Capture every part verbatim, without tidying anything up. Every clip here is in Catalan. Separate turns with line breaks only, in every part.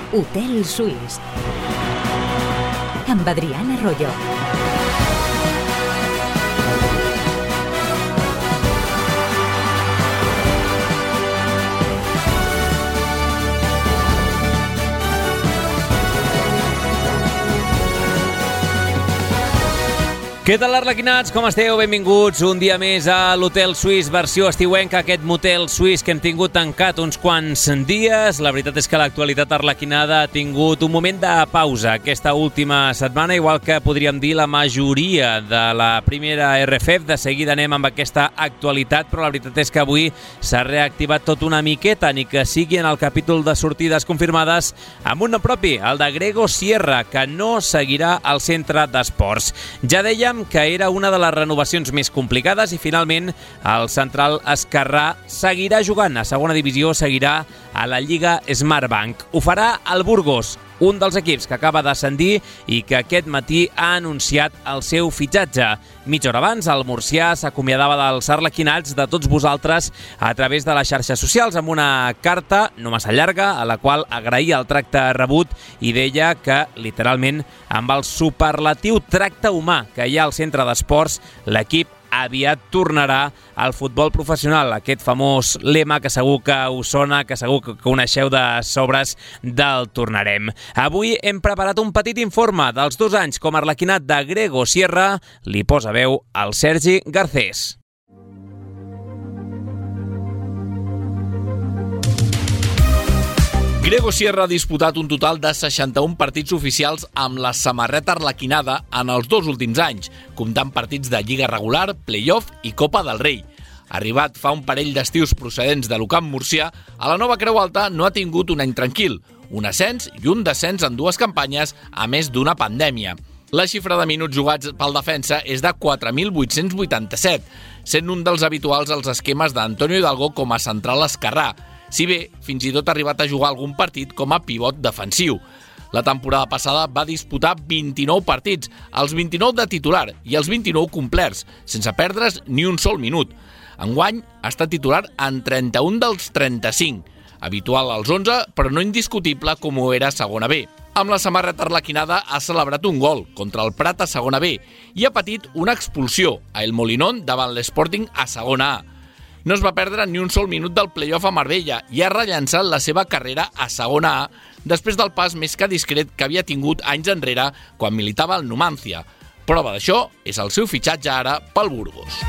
Hotel Suís amb Adriana Royo.
Què tal, arlequinats? Com esteu? Benvinguts un dia més a l'Hotel Suís, versió estiuenca, aquest motel suís que hem tingut tancat uns quants dies. La veritat és que l'actualitat arlequinada ha tingut un moment de pausa aquesta última setmana, igual que podríem dir la majoria de la primera R F F. De seguida anem amb aquesta actualitat, però la veritat és que avui s'ha reactivat tot una miqueta, ni que sigui en el capítol de sortides confirmades amb un nom propi, el de Grego Sierra, que no seguirà al centre d'esports. Ja dèiem que era una de les renovacions més complicades i finalment el central esquerrà seguirà jugant a segona divisió, seguirà a la Lliga Smartbank. Ho farà el Burgos, un dels equips que acaba d'ascendir i que aquest matí ha anunciat el seu fitxatge. Mitja hora abans, el murcià s'acomiadava dels arlequinats, de tots vosaltres, a través de les xarxes socials, amb una carta no massa llarga, a la qual agraïa el tracte rebut i deia que, literalment, amb el superlatiu tracte humà que hi ha al centre d'esports, l'equip aviat tornarà al futbol professional. Aquest famós lema que segur que us sona, que segur que coneixeu de sobres del tornarem. Avui hem preparat un petit informe dels dos anys com a arlequinat de Grego Sierra. Li posa veu al Sergi Garcés.
Grego Sierra ha disputat un total de seixanta-un partits oficials amb la samarreta arlequinada en els dos últims anys, comptant partits de Lliga regular, Playoff i Copa del Rei. Arribat fa un parell d'estius procedents de l'Ucamp murcià, a la nova Creu Alta no ha tingut un any tranquil, un ascens i un descens en dues campanyes, a més d'una pandèmia. La xifra de minuts jugats pel defensa és de quatre mil vuit-cents vuitanta-set, sent un dels habituals als esquemes d'Antonio Hidalgo com a central esquerrà, si bé fins i tot ha arribat a jugar algun partit com a pivot defensiu. La temporada passada va disputar vint-i-nou partits, els vint-i-nou de titular i els vint-i-nou complerts, sense perdre's ni un sol minut. Enguany ha estat titular en trenta-un dels trenta-cinc, habitual als onze, però no indiscutible com ho era a segona B. Amb la samarreta arlequinada ha celebrat un gol contra el Prat a segona B i ha patit una expulsió a El Molinón davant l'Sporting a segona A. No es va perdre ni un sol minut del playoff a Marbella i ha rellançat la seva carrera a segona A després del pas més que discret que havia tingut anys enrere quan militava al Numancia. Prova d'això és el seu fitxatge ara pel Burgos.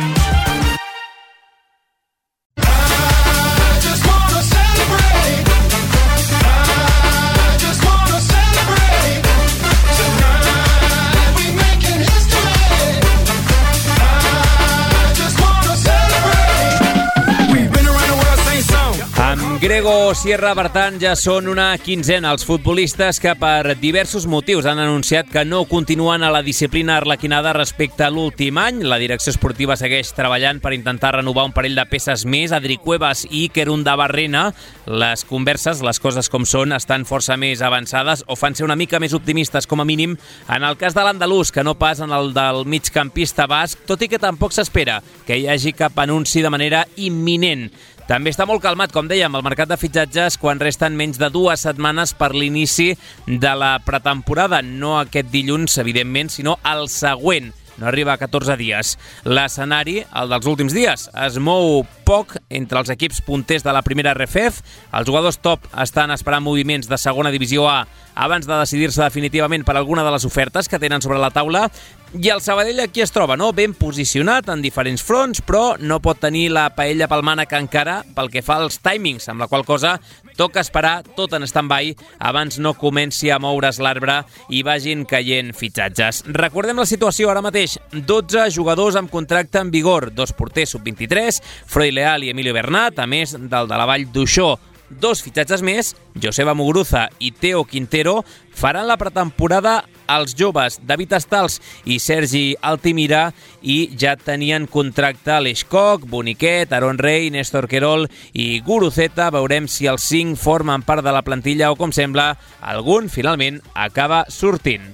Amb Grego Sierra, per tant, ja són una quinzena els futbolistes que per diversos motius han anunciat que no continuen a la disciplina arlequinada respecte a l'últim any. La direcció esportiva segueix treballant per intentar renovar un parell de peces més. Adri Cuevas i Iker Undabarrena. Les converses, les coses com són, estan força més avançades o fan ser una mica més optimistes, com a mínim, en el cas de l'andalús, que no pas en el del migcampista basc, tot i que tampoc s'espera que hi hagi cap anunci de manera imminent. També està molt calmat, com dèiem, el mercat de fitxatges quan resten menys de dues setmanes per l'inici de la pretemporada. No aquest dilluns, evidentment, sinó el següent. No arriba a catorze dies. L'escenari, el dels últims dies, es mou poc entre els equips punters de la primera R F F. Els jugadors top estan esperant moviments de segona divisió A abans de decidir-se definitivament per alguna de les ofertes que tenen sobre la taula. I el Sabadell aquí es troba, no? Ben posicionat en diferents fronts, però no pot tenir la paella pel mànec encara pel que fa als timings, amb la qual cosa toca esperar tot en stand-by abans no comenci a moure's l'arbre i vagin caient fitxatges. Recordem la situació ara mateix. dotze jugadors amb contracte en vigor, dos porters sub vint-i-tres, Freud Leal i Emilio Bernat, a més del de la Vall d'Uixó. Dos fitxatges més, Joseba Muguruza i Teo Quintero, faran la pretemporada als joves David Estals i Sergi Altimira i ja tenien contracte Aleix Koch, Boniquet, Aaron Rey, Néstor Querol i Guruzeta. Veurem si els cinc formen part de la plantilla o, com sembla, algun finalment acaba sortint.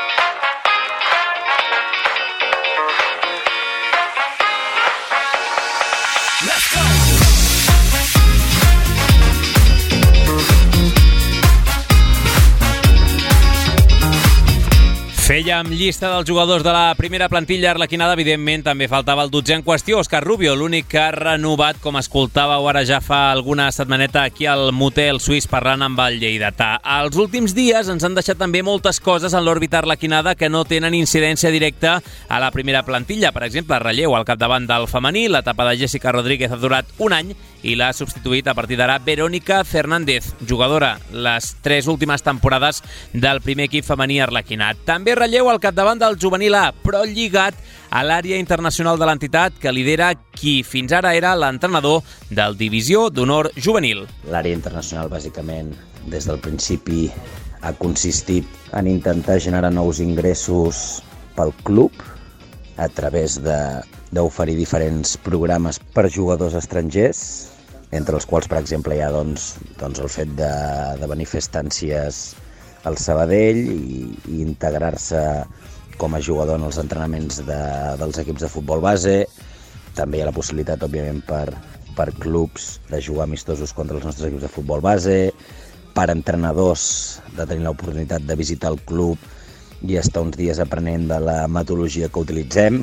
Let's go! Fèiem llista dels jugadors de la primera plantilla arlequinada, evidentment també faltava el dotzè en qüestió, Òscar Rubio, l'únic que ha renovat, com escoltàveu ara ja fa alguna setmaneta aquí al motel suís parlant amb el lleidatà. Els últims dies ens han deixat també moltes coses en l'òrbita arlequinada que no tenen incidència directa a la primera plantilla. Per exemple, relleu al capdavant del femení, l'etapa de Jessica Rodríguez ha durat un any i l'ha substituït a partir d'ara Verónica Fernández, jugadora les tres últimes temporades del primer equip femení arlequinat. També relleu al capdavant del juvenil A, però lligat a l'àrea internacional de l'entitat que lidera qui fins ara era l'entrenador del Divisió d'Honor Juvenil.
L'àrea internacional, bàsicament, des del principi ha consistit en intentar generar nous ingressos pel club a través de d'oferir diferents programes per jugadors estrangers, entre els quals, per exemple, hi ha doncs, doncs el fet de, de venir a fer estàncies al Sabadell i, i integrar-se com a jugador en els entrenaments de, dels equips de futbol base. També hi ha la possibilitat, òbviament, per, per clubs de jugar amistosos contra els nostres equips de futbol base, per entrenadors de tenir l'oportunitat de visitar el club i estar uns dies aprenent de la metodologia que utilitzem.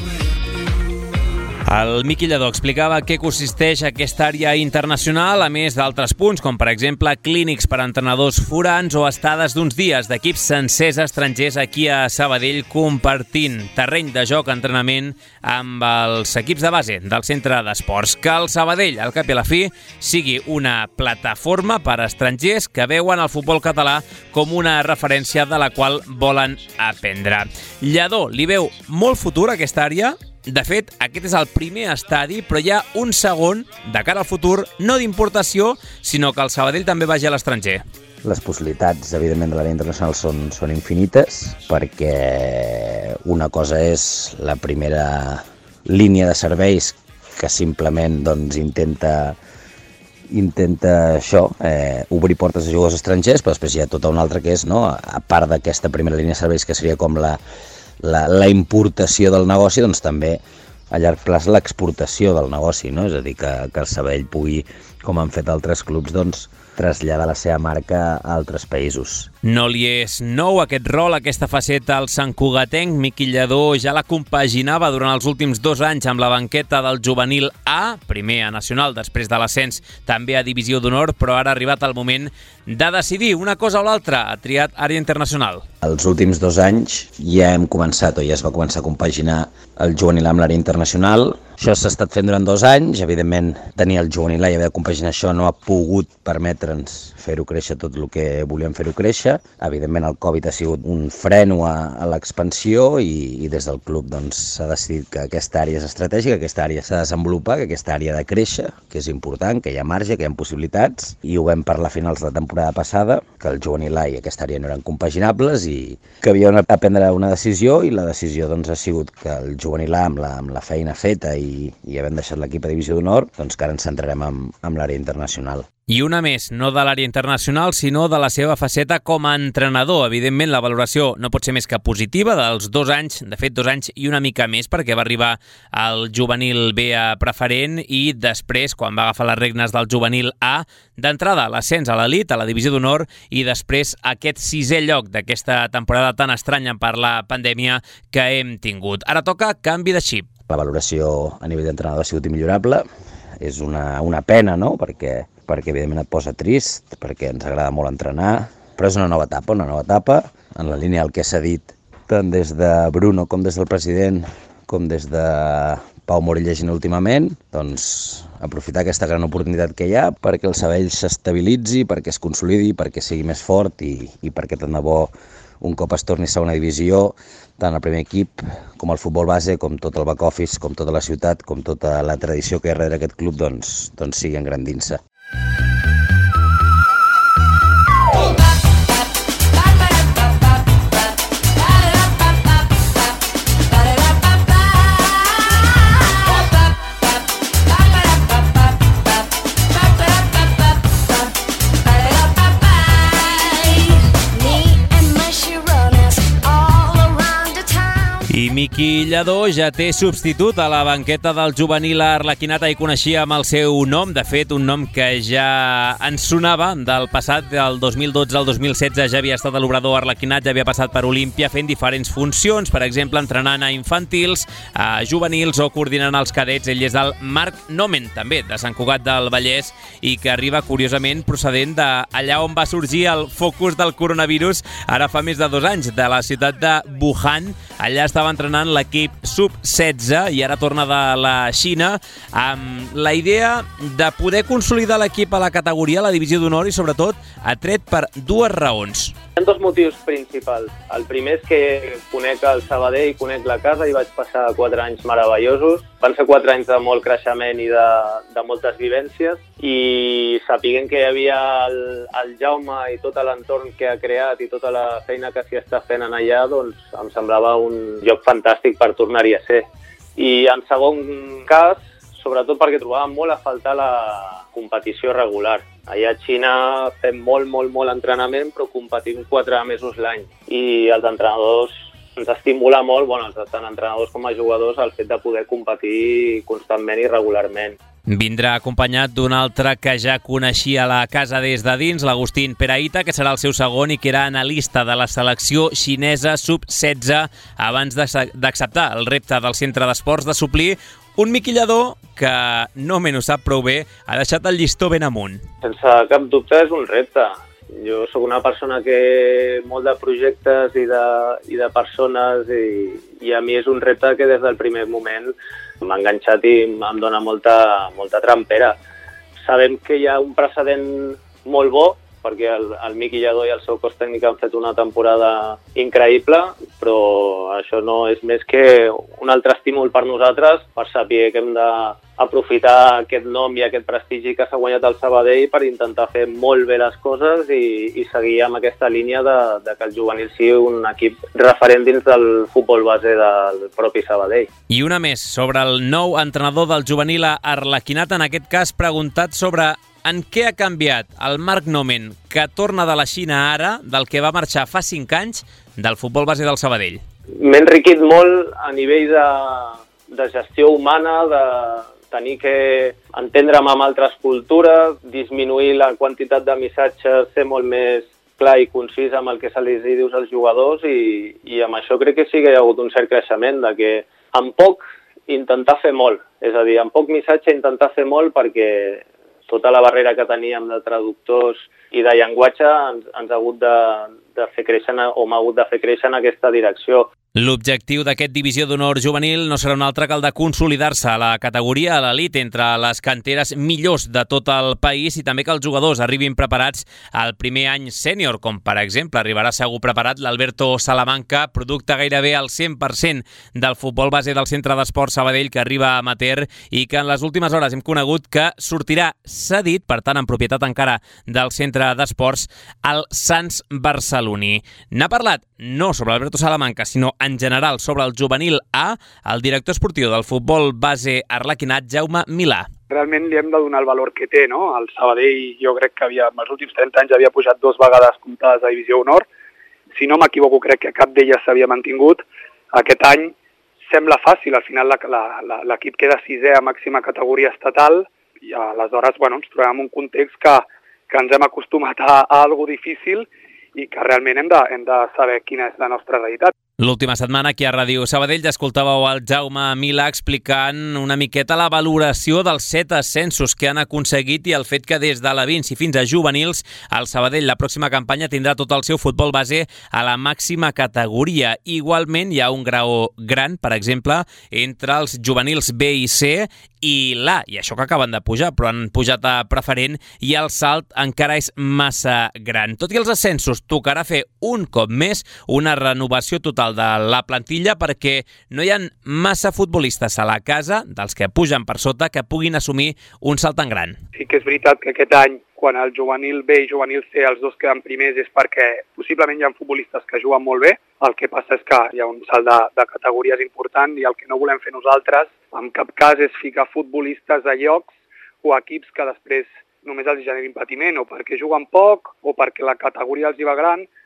El Miqui Lledó explicava què consisteix aquesta àrea internacional, a més d'altres punts, com per exemple clínics per a entrenadors forans o estades d'uns dies d'equips sencers estrangers aquí a Sabadell compartint terreny de joc, entrenament amb els equips de base del centre d'esports. Que el Sabadell, al cap i a la fi, sigui una plataforma per a estrangers que veuen el futbol català com una referència de la qual volen aprendre. Lledó li veu molt futur a aquesta àrea. De fet, aquest és el primer estadi, però hi ha un segon de cara al futur, no d'importació, sinó que el Sabadell també vagi a l'estranger.
Les possibilitats, evidentment, de l'àrea internacional són, són infinites, perquè una cosa és la primera línia de serveis que simplement doncs, intenta, intenta això, eh, obrir portes a jugadors estrangers, però després hi ha tota una altra que és, no, a part d'aquesta primera línia de serveis que seria com la La, la importació del negoci, doncs també a llarg plaç l'exportació del negoci, no? És a dir, que, que el Sabadell pugui, com han fet altres clubs, doncs traslladar la seva marca a altres països.
No li és nou aquest rol, aquesta faceta al santcugatenc. Miqui Lledó ja la compaginava durant els últims dos anys amb la banqueta del juvenil A, primer a Nacional, després de l'ascens també a Divisió d'Honor, però ara ha arribat el moment de decidir una cosa o l'altra. Ha triat àrea internacional.
Els últims dos anys ja hem començat, o ja es va començar a compaginar el juvenil amb l'àrea internacional. Això s'ha estat fent durant dos anys. Evidentment, tenir el juvenil A i haver de compaginar això no ha pogut permetre'ns fer-ho créixer tot el que volíem fer-ho créixer. Evidentment, el Covid ha sigut un freno a, a l'expansió i, i des del club doncs, s'ha decidit que aquesta àrea és estratègica, que aquesta àrea s'ha de desenvolupar, que aquesta àrea ha de créixer, que és important, que hi ha marge, que hi ha possibilitats. I ho vam parlar a finals de la temporada passada, que el juvenil A i aquesta àrea no eren compaginables i que havia de prendre una decisió, i la decisió doncs, ha sigut que el juvenil A, amb la, amb la feina feta i, i havent deixat l'equip a Divisió d'Honor, doncs que ara ens centrarem en, en l'àrea internacional.
I una més, no de l'àrea internacional, sinó de la seva faceta com a entrenador. Evidentment, la valoració no pot ser més que positiva dels dos anys, de fet, dos anys i una mica més, perquè va arribar al juvenil B a preferent i després, quan va agafar les regnes del juvenil A, d'entrada l'ascens a l'elit, a la Divisió d'Honor, i després aquest sisè lloc d'aquesta temporada tan estranya per la pandèmia que hem tingut. Ara toca canvi de xip.
La valoració a nivell d'entrenador ha sigut immillorable. És una, una pena, no?, perquè perquè evidentment et posa trist, perquè ens agrada molt entrenar, però és una nova etapa, una nova etapa, en la línia del que s'ha dit tant des de Bruno com des del president, com des de Pau Morell llegint últimament, doncs aprofitar aquesta gran oportunitat que hi ha perquè el Sabadell s'estabilitzi, perquè es consolidi, perquè sigui més fort i, i perquè tant de bo un cop es torni a segona divisió, tant el primer equip com el futbol base, com tot el back office, com tota la ciutat, com tota la tradició que hi ha darrere aquest club, doncs, doncs sigui engrandint-se.
Miqui Lladó ja té substitut a la banqueta del juvenil Arlequinat. Hi coneixíem el seu nom, de fet, un nom que ja ens sonava del passat, del dos mil dotze al dos mil setze ja havia estat a l'obrador Arlequinat, ja havia passat per Olímpia fent diferents funcions, per exemple, entrenant a infantils, a juvenils o coordinant els cadets. Ell és el Marc Nomen, també, de Sant Cugat del Vallès, i que arriba, curiosament, procedent d'allà on va sorgir el focus del coronavirus ara fa més de dos anys, de la ciutat de Wuhan. Allà estava entrenant l'equip sub setze i ara torna de la Xina amb la idea de poder consolidar l'equip a la categoria, a la divisió d'honor, i sobretot atret per dues raons.
Hi ha dos motius principals. El primer és que conec el Sabadell, conec la casa i vaig passar quatre anys meravellosos. Van ser quatre anys de molt creixement i de, de moltes vivències, i sapiguent que hi havia el, el Jaume i tot l'entorn que ha creat i tota la feina que s'hi està fent en allà, doncs em semblava un lloc fantàstic per tornar-hi a ser. I en segon cas, sobretot perquè trobàvem molt a faltar la competició regular. Allà a Xina fem molt, molt, molt entrenament, però competim quatre mesos l'any. I els entrenadors ens estimula molt, bueno, tant entrenadors com a jugadors, el fet de poder competir constantment i regularment.
Vindrà acompanyat d'un altre que ja coneixia la casa des de dins, l'Agustín Peraïta, que serà el seu segon i que era analista de la selecció xinesa sub setze abans d'acceptar el repte del centre d'esports de suplir un Miqui Lladó que, no menys ho sap prou bé, ha deixat el llistó ben amunt.
Sense cap dubte és un repte. Jo sóc una persona que molt de projectes i de, i de persones, i, i a mi és un repte que des del primer moment m'ha enganxat i em dona molta, molta trampera. Sabem que hi ha un precedent molt bo, perquè el, el Miqui Lladó i el seu cos tècnic han fet una temporada increïble, però això no és més que un altre estímul per nosaltres, per saber que hem d'aprofitar aquest nom i aquest prestigi que s'ha guanyat el Sabadell per intentar fer molt bé les coses i, i seguir amb aquesta línia de, de que el juvenil sigui un equip referent dins del futbol base del propi Sabadell.
I una més, sobre el nou entrenador del juvenil Arlequinat, en aquest cas preguntat sobre en què ha canviat el Marc Nomen, que torna de la Xina ara, del que va marxar fa cinc anys, del futbol base del Sabadell.
M'he enriquit molt a nivell de, de gestió humana, de tenir que entendre'm amb altres cultures, disminuir la quantitat de missatges, ser molt més clar i concís amb el que se li dius als jugadors, i, i amb això crec que sí que hi ha hagut un cert creixement, de que amb poc intentar fer molt, és a dir, amb poc missatge intentar fer molt, perquè tota la barrera que teníem de traductors i de llenguatge ens, ens ha hagut de, de fer créixer, o m'ha hagut de fer créixer en aquesta direcció.
L'objectiu d'aquest divisió d'honor juvenil no serà un altre que el de consolidar-se a la categoria, a l'elit, entre les canteres millors de tot el país, i també que els jugadors arribin preparats al primer any sènior, com per exemple arribarà segur preparat l'Alberto Salamanca, producte gairebé al cent per cent del futbol base del Centre d'Esports Sabadell, que arriba amateur i que en les últimes hores hem conegut que sortirà cedit, per tant en propietat encara del Centre d'Esports, al Sants barceloní. N'ha parlat no sobre Alberto Salamanca, sinó en general sobre el juvenil A, el director esportiu del futbol base Arlequinat, Jaume Milà.
Realment li hem de donar el valor que té, no? El Sabadell, jo crec que havia, en els últims trenta anys havia pujat dues vegades comptades a Divisió Honor. Si no m'equivoco, crec que cap d'elles s'havia mantingut. Aquest any sembla fàcil, al final l'equip queda sisè a màxima categoria estatal, i aleshores bueno, ens trobem en un context que, que ens hem acostumat a, a algo difícil, i que realment hem de, hem de saber quina és la nostra realitat.
L'última setmana aquí a Ràdio Sabadell ja escoltàveu el Jaume Milà explicant una miqueta la valoració dels set ascensos que han aconseguit i el fet que des de la Vinci fins a juvenils el Sabadell la pròxima campanya tindrà tot el seu futbol base a la màxima categoria. Igualment hi ha un grau gran, per exemple, entre els juvenils B i C i l'A, i això que acaben de pujar, però han pujat a preferent i el salt encara és massa gran. Tot i els ascensos, tocarà fer un cop més una renovació total de la plantilla perquè no hi ha massa futbolistes a la casa, dels que pugen per sota, que puguin assumir un salt tan gran.
Sí que és veritat que aquest any, quan el juvenil B i juvenil C els dos queden primers, és perquè possiblement hi ha futbolistes que juguen molt bé. El que passa és que hi ha un salt de, de categories important, i el que no volem fer nosaltres en cap cas és ficar futbolistes a llocs o a equips que després només els generin patiment, o perquè juguen poc o perquè la categoria els hi va gran,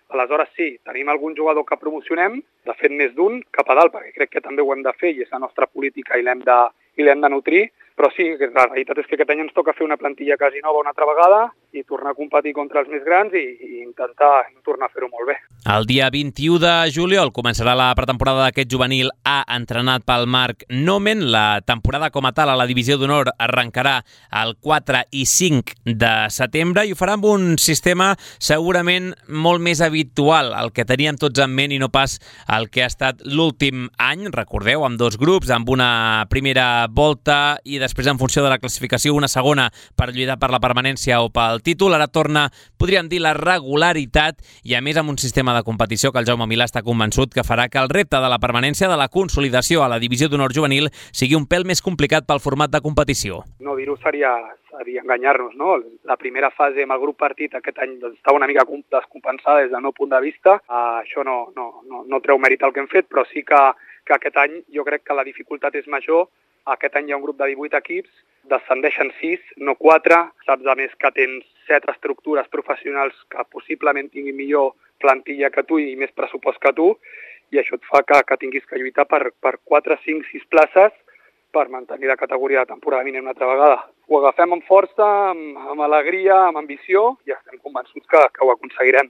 Aleshores sí, tenim algun jugador que promocionem, de fet més d'un, cap a dalt, perquè crec que també ho hem de fer i és la nostra política i l'hem de, i l'hem de nutrir, però sí, la realitat és que aquest any ens toca fer una plantilla quasi nova una altra vegada i tornar a competir contra els més grans i, i intentar tornar a fer-ho molt bé.
El dia vint-i-u de juliol començarà la pretemporada d'aquest juvenil A entrenat pel Marc Nomen. La temporada com a tal a la divisió d'honor arrencarà el quatre i cinc de setembre i ho farà amb un sistema segurament molt més habitual, el que teníem tots en ment i no pas el que ha estat l'últim any, recordeu, amb dos grups, amb una primera volta i després en funció de la classificació una segona per lluitar per la permanència o pel títol. Ara torna, podríem dir, la regularitat i a més amb un sistema de competició que el Jaume Milà està convençut que farà que el repte de la permanència de la consolidació a la divisió d'honor juvenil sigui un pèl més complicat pel format de competició.
No dir-ho seria, seria enganyar-nos, no? La primera fase amb el grup partit aquest any doncs, estava una mica descompensada des del meu punt de vista. Uh, això no, no, no, no treu mèrit al que hem fet, però sí que, que aquest any jo crec que la dificultat és major. Aquest any hi ha un grup de divuit equips, descendeixen sis, no quatre. Saps, a més, que tens set estructures professionals que possiblement tinguin millor plantilla que tu i més pressupost que tu, i això et fa que, que tinguis que lluitar per, per quatre, cinc, sis places per mantenir la categoria de temporada vinent una altra vegada. Ho agafem amb força, amb, amb alegria, amb ambició, i estem convençuts que, que ho aconseguirem.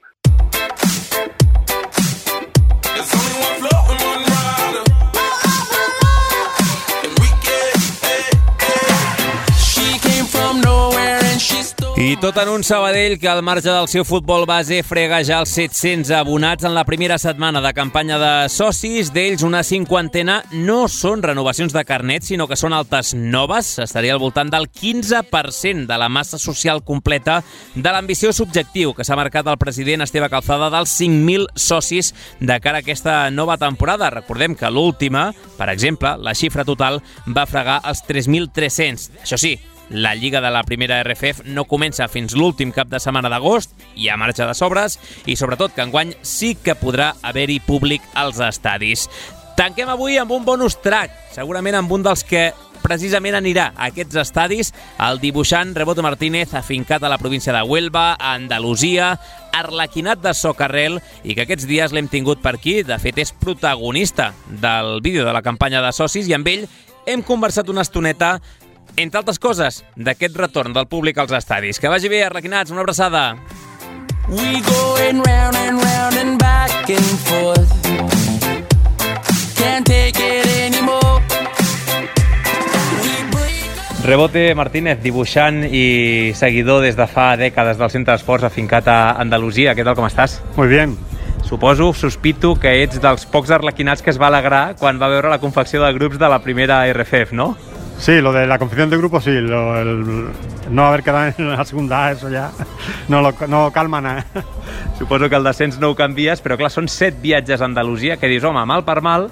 I tot en un Sabadell que al marge del seu futbol base frega ja els set-cents abonats en la primera setmana de campanya de socis. D'ells una cinquantena no són renovacions de carnet, sinó que són altes noves. Estaria al voltant del quinze per cent de la massa social completa de l'ambiciós objectiu que s'ha marcat el president Esteve Calzada dels cinc mil socis de cara a aquesta nova temporada. Recordem que l'última, per exemple, la xifra total va fregar els tres mil tres-cents. Això sí, la Lliga de la Primera R F F no comença fins l'últim cap de setmana d'agost, hi ha marxa de sobres i sobretot que enguany sí que podrà haver-hi públic als estadis. Tanquem avui amb un bonus track, segurament amb un dels que precisament anirà a aquests estadis, el dibuixant Rebote Martínez, afincat a la província de Huelva, a Andalusia, arlequinat de socarrel, i que aquests dies l'hem tingut per aquí. De fet, és protagonista del vídeo de la campanya de socis i amb ell hem conversat una estoneta, entre altres coses, d'aquest retorn del públic als estadis. Que vagi bé, arlequinats, una abraçada.
We going round and round and back and forth. Can't take it anymore.
Rebote Martínez, dibuixant i seguidor des de fa dècades del Centre d'Esports afincat a Andalusia. Què tal, com estàs?
Muy bien.
Suposo, sospito, que ets dels pocs arlequinats que es va alegrar quan va veure la confecció de grups de la primera R F F, no?
Sí, lo de la confección de grupos sí, lo, el, no haber quedado en la segunda, eso ya no, lo, no calma nada.
Suposo que el descens no ho canvies, però clar, són set viatges a Andalusia, que dius, home, mal per mal,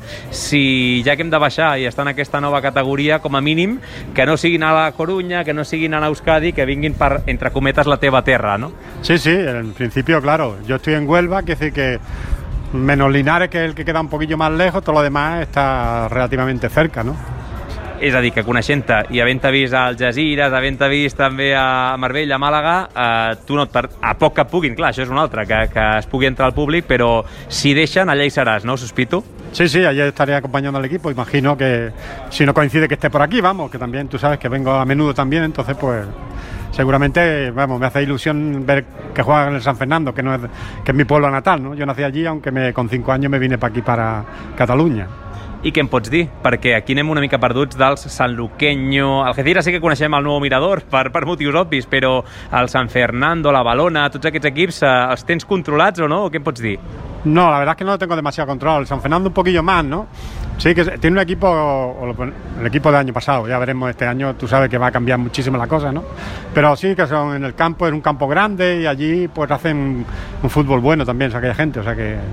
si ja que hem de baixar i estar en aquesta nova categoria, com a mínim, que no siguin a la Coruña, que no siguin a Euskadi, que vinguin per, entre cometes, la teva terra, ¿no?
Sí, sí, en principio, claro. Yo estoy en Huelva, que decir que menos Linares, que es el que queda un poquillo más lejos, todo lo demás está relativamente cerca, ¿no?
És a dir, que coneixent-te i havent-te vist a Algesires, havent-te vist també a Marbella, a Màlaga, eh, tu no et per... a poc que puguin, clar, això és un altre, que, que es pugui entrar al públic, però si deixen, allà hi seràs, ¿no? Sospito.
Sí, sí, allí estaré acompañando al equipo. Imagino que si no coincide que esté por aquí, vamos, que también tú sabes que vengo a menudo también, entonces pues seguramente, vamos, me hace ilusión ver que juegan en el San Fernando, que no es, que es mi pueblo natal, ¿no? Yo nací allí, aunque me, con cinco años me vine para aquí, para Catalunya.
I què em pots dir? Perquè aquí anem una mica perduts dels Sanluqueño... Algeciras sí que coneixem el Nuevo Mirador per, per motius obvis, però el San Fernando, la Valona, tots aquests equips, eh, els tens controlats o no? O què em pots dir?
No, la verdad es que no tengo demasiado control. El San Fernando un poquillo más, ¿no? Sí, que tiene un equipo, el equipo del año pasado, ya veremos este año, tú sabes que va a cambiar muchísimo la cosa, ¿no? Pero sí que son en el campo, es un campo grande y allí pues hacen un fútbol bueno también, o sea, aquella gente, o sea que...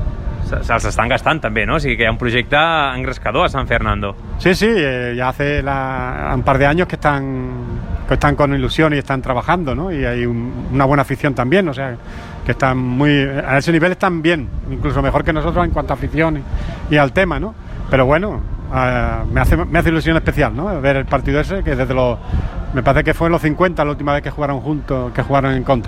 Se'ls estan gastant també, ¿no? O sigui que hi ha un projecte engrescador a San Fernando.
Sí, sí, eh, ya hace la, un par de años que están, que están con ilusión y están trabajando, ¿no? Y hay un, una buena afición también, o sea, que están muy... A ese nivel están bien, incluso mejor que nosotros en cuanto a afición y, y al tema, ¿no? Pero bueno, uh, me, hace, me hace ilusión especial, ¿no? Ver el partido ese, que desde los... Me parece que fue en los cincuenta la última vez que jugaron juntos, que jugaron en contra.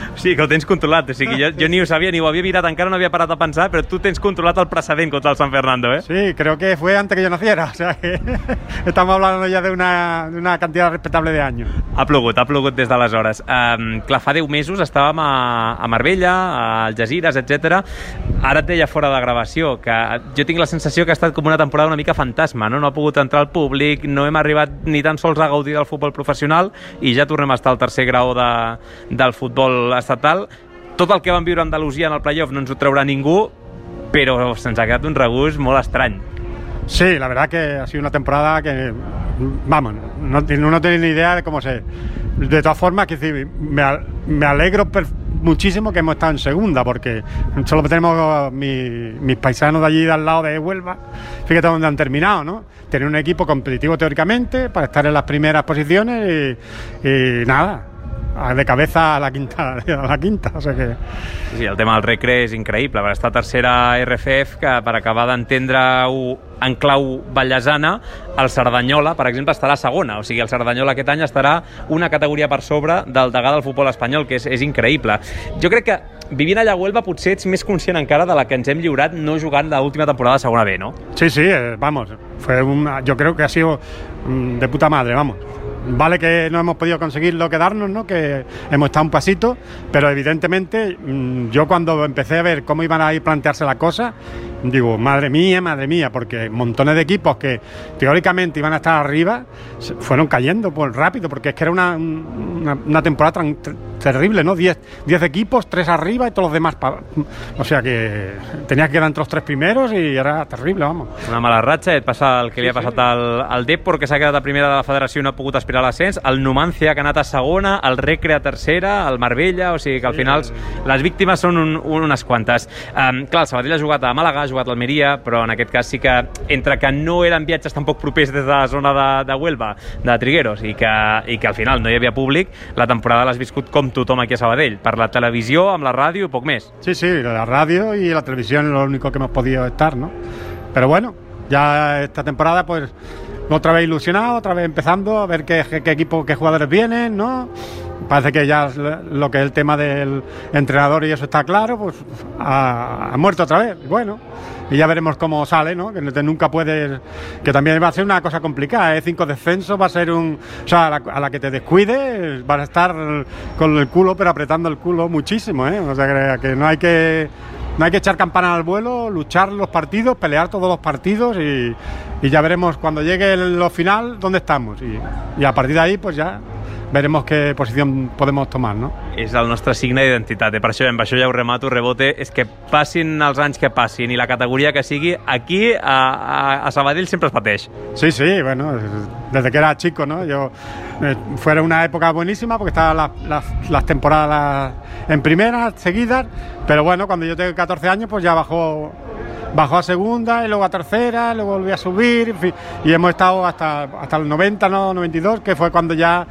Sí, que ho tens controlat, o sigui, jo, jo ni ho sabia, ni ho havia mirat, encara no havia parat a pensar, però tu tens controlat el precedent contra el San Fernando, ¿eh?
Sí, creo que fue antes que yo naciera, o sea que estamos hablando ya de una, de una cantidad respetable de años.
Ha plogut, ha plogut des d'aleshores. Um, clar, fa deu mesos estàvem a, a Marbella, a Algesires, etcètera. Ara et deia fora de gravació que jo tinc la sensació que ha estat com una temporada una mica fantasma, no? No ha pogut entrar al públic, no hem arribat ni tan sols a gaudir del futbol professional i ja tornem a estar al tercer grau de, del futbol estatal. Tot el que vam viure a Andalusia en el playoff no ens ho traurà ningú, però se'ns ha quedat un regust molt estrany.
Sí, la verdad que ha sido una temporada que, vamos, no, no tiene ni idea de cómo se... De todas formas, que decir, me, me alegro muchísimo que hemos estado en segunda, porque solo tenemos mi, mis paisanos de allí de al lado de Huelva, fíjate dónde han terminado, ¿no? Tener un equipo competitivo teóricamente para estar en las primeras posiciones y, y nada, de cabeza a la quinta, a la quinta, o sea que...
Sí, el tema del Recre és increïble, per estar tercera R F F, que per acabar d'entendre-ho en clau ballesana, el Cerdanyola, per exemple, estarà segona, o sigui, el Cerdanyola aquest any estarà una categoria per sobre del degà del futbol espanyol, que és, és increïble. Jo crec que vivint allà a Huelva potser ets més conscient encara de la que ens hem lliurat no jugant l'última temporada de segona B, no?
Sí, sí, eh, vamos, fue una, yo creo que ha sido de puta madre, vamos. Vale que no hemos podido conseguirlo quedarnos, ¿no? Que hemos estado un pasito, pero evidentemente yo cuando empecé a ver cómo iban a ir plantearse las cosas, digo, madre mía, madre mía, porque montones de equipos que teóricamente iban a estar arriba fueron cayendo pues, rápido, porque es que era una, una, una temporada tan terrible, ¿no? Diez, diez equipos, tres arriba y todos los demás, pa... o sea que tenías que quedar entre los tres primeros y era terrible, vamos.
Una mala ratxa, et passa el que li ha passat al, al Depor, que s'ha quedat a primera de la federació i no ha pogut aspirar a l'ascens, el Numancia, que ha anat a segona, el Recre a tercera, el Marbella, o sigui que al final les víctimes són un, un, unes quantes. Um, clar, el Sabadell ha jugat a Màlaga, ha jugat a Almeria, però en aquest cas sí que, entre que no eren viatges tampoc propers des de la zona de, de Huelva, de Trigueros, i que, i que al final no hi havia públic, la temporada l'has viscut com tothom aquí a Sabadell, per la televisió, amb la ràdio i poc més.
Sí, sí, la radio y la televisión es lo único que hemos podido estar, ¿no? Pero bueno, ya esta temporada pues otra vez ilusionado, otra vez empezando a ver qué, qué, qué equipo, qué jugadores vienen, ¿no? Parece que ya lo que es el tema del entrenador y eso está claro, pues ha, ha muerto otra vez. Bueno, y ya veremos cómo sale, ¿no? Que nunca puedes, que también va a ser una cosa complicada, ¿eh? Cinco descensos va a ser un, o sea, a la, a la que te descuides vas a estar con el culo, pero apretando el culo muchísimo, ¿eh? O sea, que, que no hay que No hay que echar campana al vuelo, luchar los partidos, pelear todos los partidos y, y ya veremos cuando llegue el, lo final dónde estamos y, y a partir de ahí pues ya veremos qué posición podemos tomar, no?
És el nostre signe d'identitat, eh? Per això, amb això ja ho remato, Rebote, és que passin els anys que passin i la categoria que sigui, aquí a, a, a Sabadell sempre es pateix.
Sí, sí, bueno, desde que era chico, ¿no? Yo, eh, fue una época buenísima porque estaban las, las, las temporadas en primera, seguidas, pero bueno, cuando yo tengo catorce años, pues ya bajó, bajó a segunda y luego a tercera, luego volví a subir, en fin, y hemos estado hasta, hasta el noventa, ¿no? noventa y dos, que fue cuando ya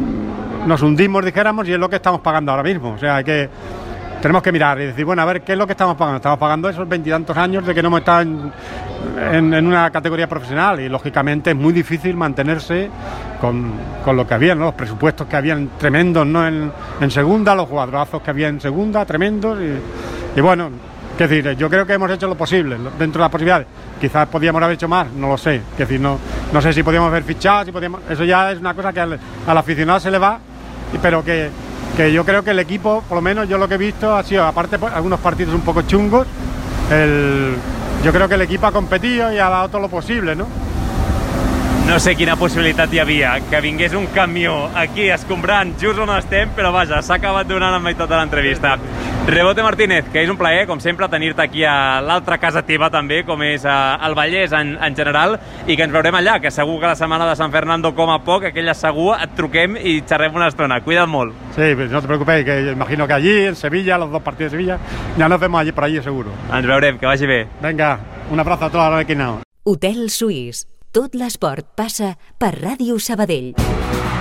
nos hundimos, dijéramos, y es lo que estamos pagando ahora mismo. O sea, hay que, tenemos que mirar y decir, bueno, a ver, ¿qué es lo que estamos pagando? Estamos pagando esos veintitantos años de que no hemos estado en, en, en una categoría profesional y, lógicamente, es muy difícil mantenerse con, con lo que había, ¿no? Los presupuestos que habían tremendos, ¿no? En, en segunda, los jugadorazos que había en segunda, tremendos y, y bueno... Es decir, yo creo que hemos hecho lo posible dentro de las posibilidades. Quizás podíamos haber hecho más, no lo sé. Es decir, no, no sé si podíamos haber fichado, si podíamos... Eso ya es una cosa que al, al aficionado se le va, pero que, que yo creo que el equipo, por lo menos yo lo que he visto, ha sido, aparte de algunos partidos un poco chungos, el, yo creo que el equipo ha competido y ha dado todo lo posible, ¿no?
No sé quina possibilitat hi havia, que vingués un camió aquí escombrant just on estem, però vaja, s'ha acabat donant en meitat de l'entrevista. Rebote Martínez, que és un plaer, com sempre, tenir-te aquí a l'altra casa teva també, com és el Vallès en, en general, i que ens veurem allà, que segur que la setmana de San Fernando, com a poc, aquella segur, et truquem i xerrem una estona. Cuida't molt.
Sí, pues no te preocupéis, que imagino que allí, en Sevilla, los dos partidos de Sevilla, ya nos vemos allí por allí seguro.
Ens veurem, que vagi bé.
Venga, un abrazo a todos los equinaos.
Hotel Suís. Tot l'esport passa per Ràdio Sabadell.